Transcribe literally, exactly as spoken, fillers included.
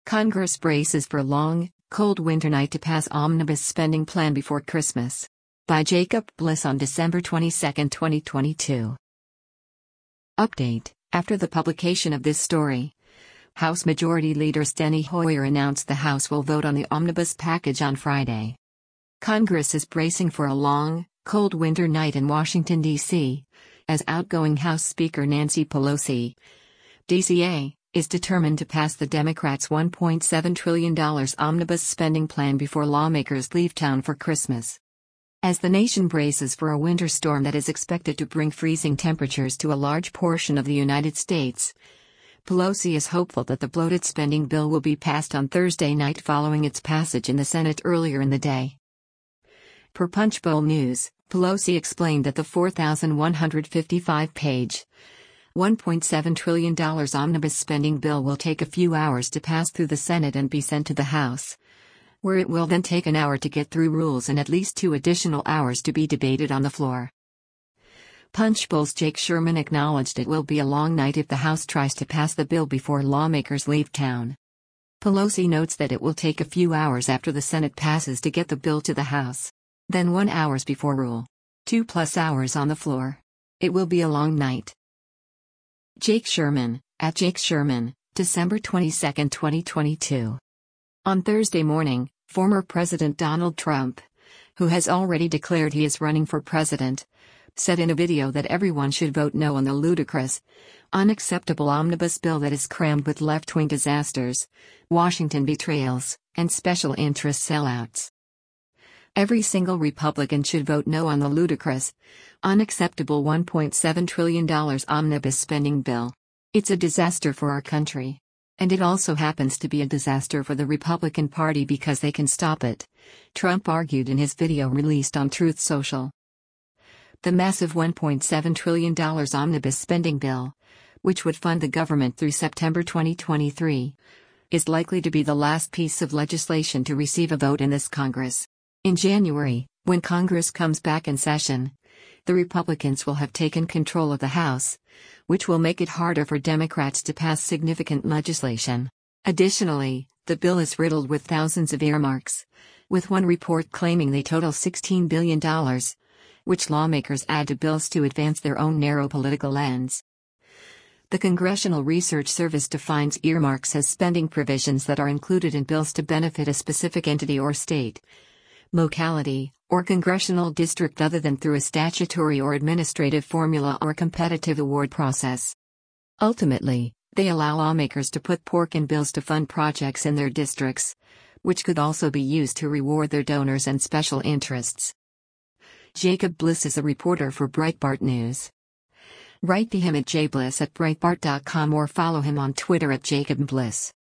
Congress braces for long, cold winter night to pass omnibus spending plan before Christmas. By Jacob Bliss on December twenty-second, twenty twenty-two. Update: after the publication of this story, House Majority Leader Steny Hoyer announced the House will vote on the omnibus package on Friday. Congress is bracing for a long, cold winter night in Washington, D C, as outgoing House Speaker Nancy Pelosi, D C A, is determined to pass the Democrats' one point seven trillion dollars omnibus spending plan before lawmakers leave town for Christmas. As the nation braces for a winter storm that is expected to bring freezing temperatures to a large portion of the United States, Pelosi is hopeful that the bloated spending bill will be passed on Thursday night following its passage in the Senate earlier in the day. Per Punchbowl News, Pelosi explained that the four thousand one hundred fifty-five page, one point seven trillion dollars omnibus spending bill will take a few hours to pass through the Senate and be sent to the House, where it will then take an hour to get through rules and at least two additional hours to be debated on the floor. Punchbowl's Jake Sherman acknowledged it will be a long night if the House tries to pass the bill before lawmakers leave town. Pelosi notes that it will take a few hours after the Senate passes to get the bill to the House, then one hours before rule, two plus hours on the floor. It will be a long night. Jake Sherman, at Jake Sherman, December twenty-second, twenty twenty-two. On Thursday morning, former President Donald Trump, who has already declared he is running for president, said in a video that everyone should vote no on the ludicrous, unacceptable omnibus bill that is crammed with left-wing disasters, Washington betrayals, and special interest sellouts. Every single Republican should vote no on the ludicrous, unacceptable one point seven trillion dollars omnibus spending bill. It's a disaster for our country. And it also happens to be a disaster for the Republican Party because they can stop it, Trump argued in his video released on Truth Social. The massive one point seven trillion dollars omnibus spending bill, which would fund the government through September twenty twenty-three, is likely to be the last piece of legislation to receive a vote in this Congress. In January, when Congress comes back in session, the Republicans will have taken control of the House, which will make it harder for Democrats to pass significant legislation. Additionally, the bill is riddled with thousands of earmarks, with one report claiming they total sixteen billion dollars, which lawmakers add to bills to advance their own narrow political ends. The Congressional Research Service defines earmarks as spending provisions that are included in bills to benefit a specific entity or state, locality, or congressional district other than through a statutory or administrative formula or competitive award process. Ultimately, they allow lawmakers to put pork in bills to fund projects in their districts, which could also be used to reward their donors and special interests. Jacob Bliss is a reporter for Breitbart News. Write to him at jbliss at breitbart dot com or follow him on Twitter at Jacob Bliss.